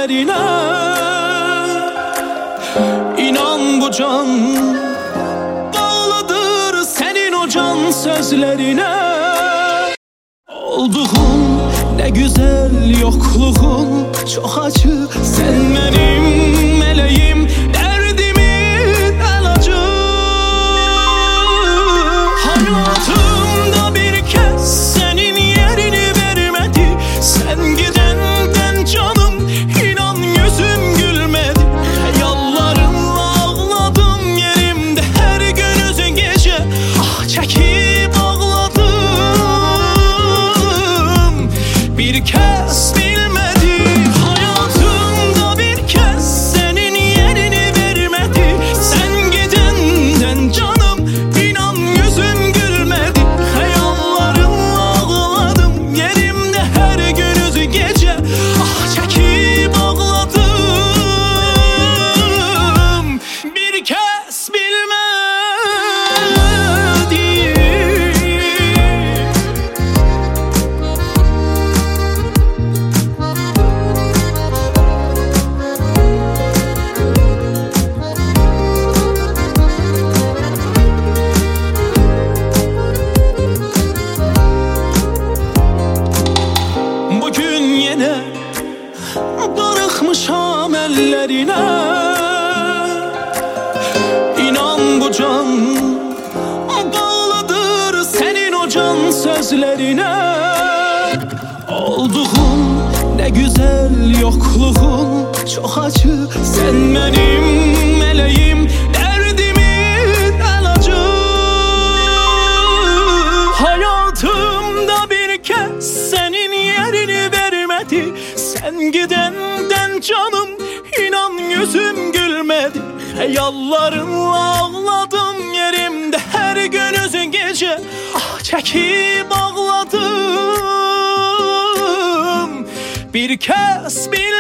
sözlerine. İnan bu can bağlıdır senin o can sözlerine. Olduğun ne güzel, yokluğun çok acı. Sen benim meleğim, derdimin ilacı. Hayatımda bir kez senin yerini vermedi. Sen gidenden canım inan yüzüm gülmedi. Hayallarımla ağladım yerimde her gün üzün gece. Ah çekip ağladım bir kez bilmedi. Hayatımda bir kez senin yerini vermedi. Sen gidenden canım inan yüzüm gülmedi. Hayallarımla ağladım yerimde her gün üzün gece. Ah çekip ağladım bir kez bilmedi. Bugün yine darıkmışam ellerine. İnan bu can bağlıdır senin o can sözlerine. Olduğun ne güzel, yokluğun çok acı. Sen benim meleğim, derdimin ilacı. Hayatımda bir kez senin yerini vermedi. Sen gidenden canım inan yüzüm gülmedi. Hayallarımla ağladım yerimde her gün üzün gece. Ah çekip ağladım bir kez